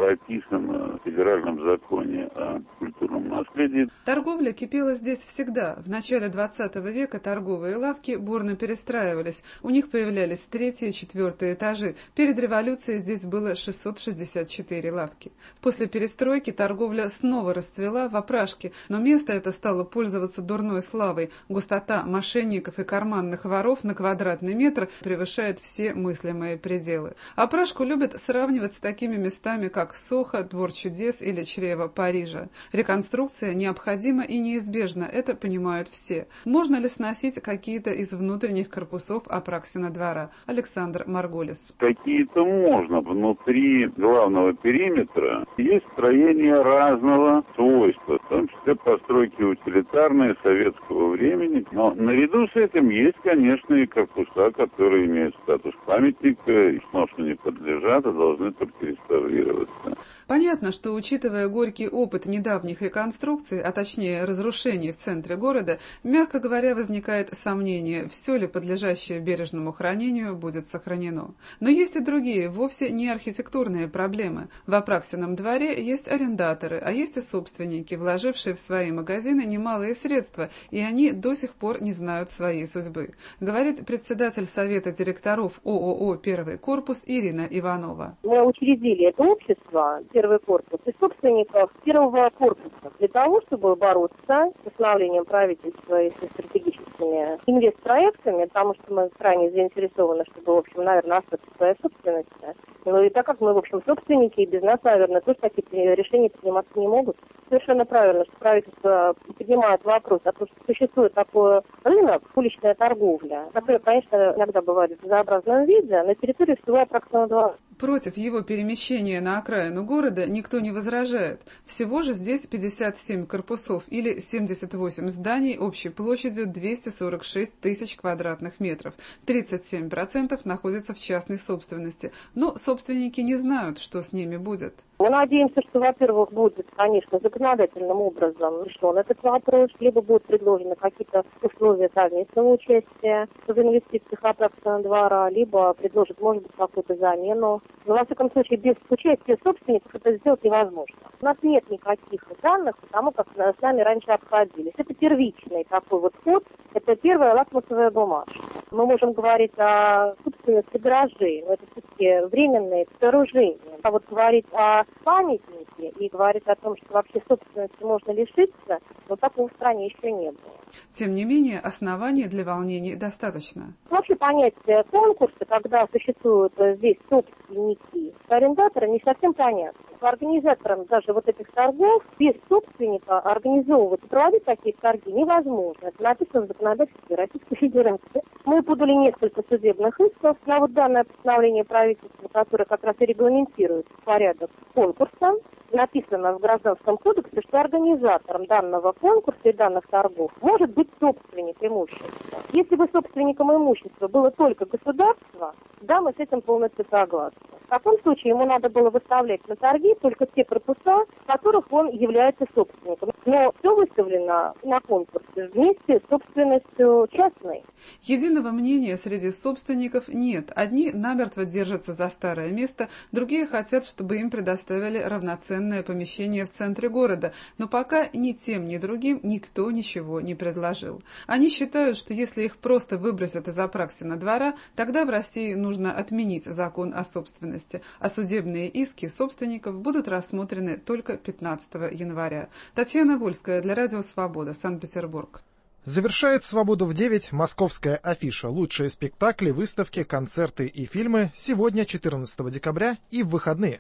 прописано в федеральном законе о культурном наследии. Торговля кипела здесь всегда. В начале двадцатого века торговые лавки бурно перестраивались. У них появлялись третий и четвертый этажи. Перед революцией здесь было шестьсот шестьдесят четыре лавки. После перестройки торговля снова расцвела в опрашке, но место это стало пользоваться дурной славой. Густота мошенников и карманных воров на квадратный метр превышает все мыслимые пределы. Опрашку любят сравнивать с такими местами, как Сохо, Двор чудес или чрево Парижа. Реконструкция необходима и неизбежна, это понимают все. Можно ли сносить какие-то из внутренних корпусов Апраксина двора? Александр Марголис. Какие-то можно. Внутри главного периметра есть строения разного свойства, в том числе постройки утилитарные советского времени. Но наряду с этим есть, конечно, и корпуса, которые имеют статус памятника и сносу не подлежат, а должны только реставрироваться. Понятно, что, учитывая горький опыт недавних реконструкций, а точнее разрушений в центре города, мягко говоря, возникает сомнение, все ли подлежащее бережному хранению будет сохранено. Но есть и другие, вовсе не архитектурные проблемы. В Апраксином дворе есть арендаторы, а есть и собственники, вложившие в свои магазины немалые средства, и они до сих пор не знают своей судьбы. Говорит председатель Совета директоров ООО «Первый корпус» Ирина Иванова. Мы учредили это общество, Первый корпус, и собственников первого корпуса для того, чтобы бороться с установлением правительства и со стратегическими инвестпроектами, потому что мы крайне заинтересованы, чтобы, в общем, наверное, остаться в своей собственности. Ну и так как мы, в общем, собственники, и без нас, наверное, тоже такие решения приниматься не могут. Совершенно правильно, что правительство поднимает вопрос о том, что существует такой рынок, уличная торговля, который, конечно, иногда бывает в безобразном виде, на территории всего Апраксиного двора. Против его перемещения на окраину города никто не возражает. Всего же здесь пятьдесят семь корпусов или семьдесят восемь зданий общей площадью двести сорок шесть тысяч квадратных метров. тридцать семь процентов находятся в частной собственности. Но собственники не знают, что с ними будет. Мы надеемся, что, во-первых, будет, конечно, законодательным образом решен этот вопрос, либо будут предложены какие-то условия совместного участия в инвестициях Апраксиного двора, либо предложат, может быть, какую-то замену. Но, во всяком случае, без участия собственников это сделать невозможно. У нас нет никаких данных, потому как с нами раньше обходились. Это первичный такой вот ход, это первая лакмусовая бумажка. Мы можем говорить о собственности гаражей, но это все-таки временные сооружения. А вот говорить о памятнике и говорить о том, что вообще собственности можно лишиться, но такого в стране еще не было. Тем не менее, оснований для волнений достаточно. Вообще понятие конкурса, когда существуют здесь собственники, арендаторы, не совсем понятно. Организаторам даже вот этих торгов без собственника организовывать и проводить такие торги невозможно. Это написано в законодательстве Российской Федерации. Мы подали несколько судебных исков на вот данное постановление правительства, которое как раз и регламентирует порядок конкурса. Написано в Гражданском кодексе, что организатором данного конкурса и данных торгов может быть собственник имущества. Если бы собственником имущества было только государство, да, мы с этим полностью согласны. В таком случае ему надо было выставлять на торги только те корпуса, в которых он является собственником. Но все выставлено на конкурсе вместе с собственностью частной. Единого мнения среди собственников нет. Одни намертво держатся за старое место, другие хотят, чтобы им предоставили равноценное помещение в центре города. Но пока ни тем, ни другим никто ничего не предложил. Они считают, что если их просто выбросят из Апраксина двора, тогда в России нужно отменить закон о собственности, а судебные иски собственников будут рассмотрены только пятнадцатого января. Татьяна Вольская для Радио Свобода, Санкт-Петербург. Завершает «Свободу в девять» московская афиша. Лучшие спектакли, выставки, концерты и фильмы сегодня, четырнадцатого декабря, и в выходные.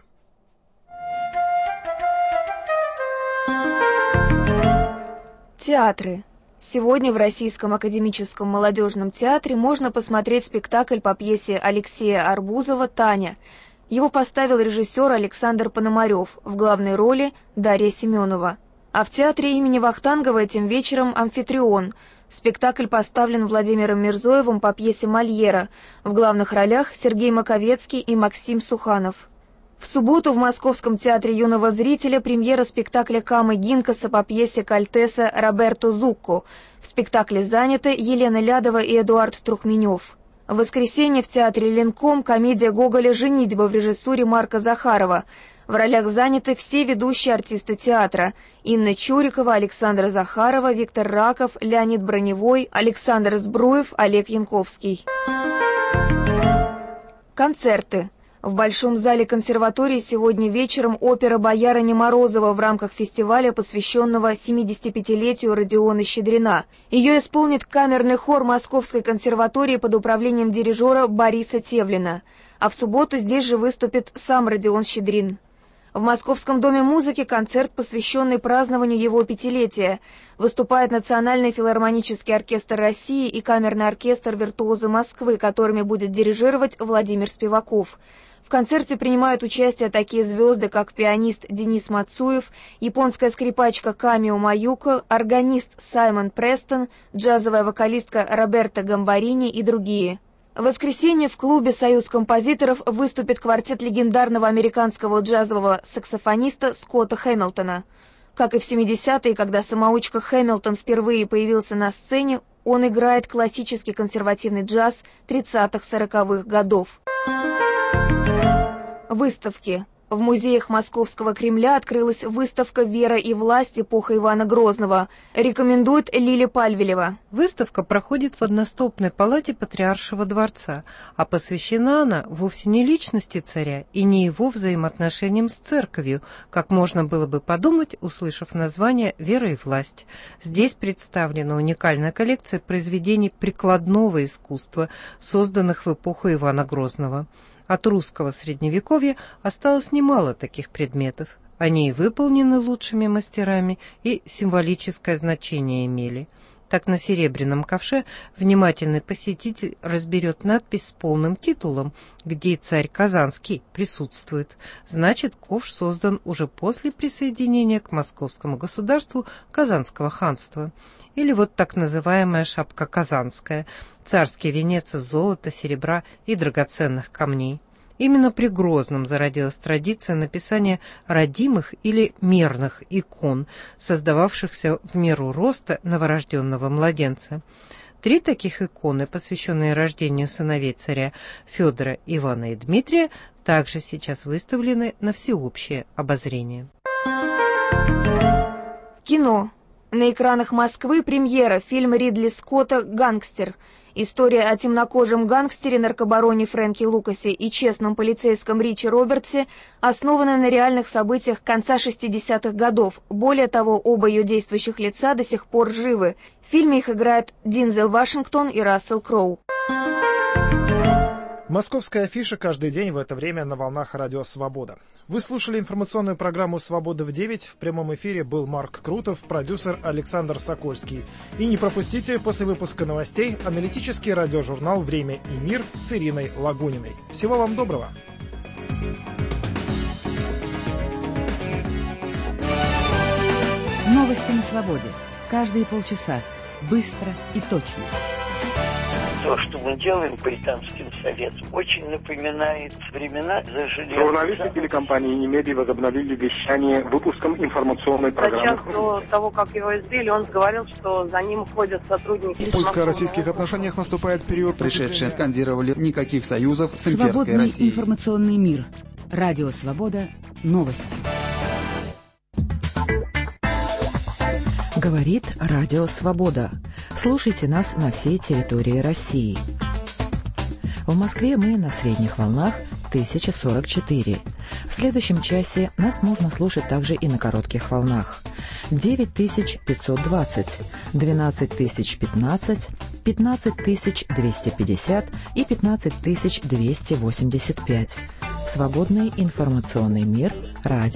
Театры. Сегодня в Российском академическом молодежном театре можно посмотреть спектакль по пьесе Алексея Арбузова «Таня». Его поставил режиссер Александр Пономарев, в главной роли Дарья Семенова. А в театре имени Вахтангова этим вечером «Амфитрион». Спектакль поставлен Владимиром Мирзоевым по пьесе Мольера. В главных ролях Сергей Маковецкий и Максим Суханов. В субботу в Московском театре юного зрителя премьера спектакля Камы Гинкаса по пьесе Кальтеса Роберто Зукко. В спектакле заняты Елена Лядова и Эдуард Трухменев. В воскресенье в театре Ленком комедия Гоголя «Женитьба» в режиссуре Марка Захарова. В В ролях заняты все ведущие артисты театра: Инна Чурикова, Александра Захарова, Виктор Раков, Леонид Броневой, Александр Збруев, Олег Янковский. Концерты. В Большом зале консерватории сегодня вечером опера «Боярыня Морозова» в рамках фестиваля, посвященного семидесятипятилетию Родиона Щедрина. Ее исполнит камерный хор Московской консерватории под управлением дирижера Бориса Тевлина. А в субботу здесь же выступит сам Родион Щедрин. В Московском доме музыки концерт, посвященный празднованию его пятилетия. Выступает Национальный филармонический оркестр России и камерный оркестр «Виртуозы Москвы», которыми будет дирижировать Владимир Спиваков. В концерте принимают участие такие звезды, как пианист Денис Мацуев, японская скрипачка Камио Маюко, органист Саймон Престон, джазовая вокалистка Роберта Гамбарини и другие. В воскресенье в клубе «Союз композиторов» выступит квартет легендарного американского джазового саксофониста Скотта Хэмилтона. Как и в семидесятые, когда самоучка Хэмилтон впервые появился на сцене, он играет классический консервативный джаз тридцатых-сороковых годов. Выставки. В музеях Московского Кремля открылась выставка «Вера и власть. Эпоха Ивана Грозного». Рекомендует Лиля Пальвелева. Выставка проходит в одностопной палате Патриаршего дворца, а посвящена она вовсе не личности царя и не его взаимоотношениям с церковью, как можно было бы подумать, услышав название «Вера и власть». Здесь представлена уникальная коллекция произведений прикладного искусства, созданных в эпоху Ивана Грозного. От русского средневековья осталось немало таких предметов. Они и выполнены лучшими мастерами, и символическое значение имели. Так на серебряном ковше внимательный посетитель разберет надпись с полным титулом, где царь Казанский присутствует. Значит, ковш создан уже после присоединения к московскому государству Казанского ханства. Или вот так называемая шапка казанская, царский венец из золота, серебра и драгоценных камней. Именно при Грозном зародилась традиция написания родимых или мерных икон, создававшихся в меру роста новорожденного младенца. Три таких иконы, посвященные рождению сыновей царя Федора, Ивана и Дмитрия, также сейчас выставлены на всеобщее обозрение. Кино. На экранах Москвы премьера фильм Ридли Скотта «Гангстер». История о темнокожем гангстере, наркобароне Фрэнки Лукасе и честном полицейском Ричи Робертсе основана на реальных событиях конца шестидесятых годов. Более того, оба ее действующих лица до сих пор живы. В фильме их играют Дензел Вашингтон и Рассел Кроу. Московская афиша каждый день в это время на волнах радио «Свобода». Вы слушали информационную программу «Свобода в девять». В прямом эфире был Марк Крутов, продюсер Александр Сокольский. И не пропустите после выпуска новостей аналитический радиожурнал «Время и мир» с Ириной Лагуниной. Всего вам доброго! Новости на свободе. Каждые полчаса. Быстро и точно. То, что мы делаем британским советом, очень напоминает времена за железом. Журналисты телекомпании «Немеди» возобновили вещание выпуском информационной программы. За час до того, как его избили, он говорил, что за ним ходят сотрудники. В польско-российских отношениях наступает период... Пришедшие скандировали никаких союзов с имперской Россией. Свободный информационный мир. Радио «Свобода». Новости. Говорит Радио Свобода. Слушайте нас на всей территории России. В Москве мы на средних волнах тысяча сорок четыре. В следующем часе нас можно слушать также и на коротких волнах. девять тысяч пятьсот двадцать, двенадцать тысяч пятнадцать, пятнадцать тысяч двести пятьдесят и пятнадцать тысяч двести восемьдесят пять. Свободный информационный мир. Радио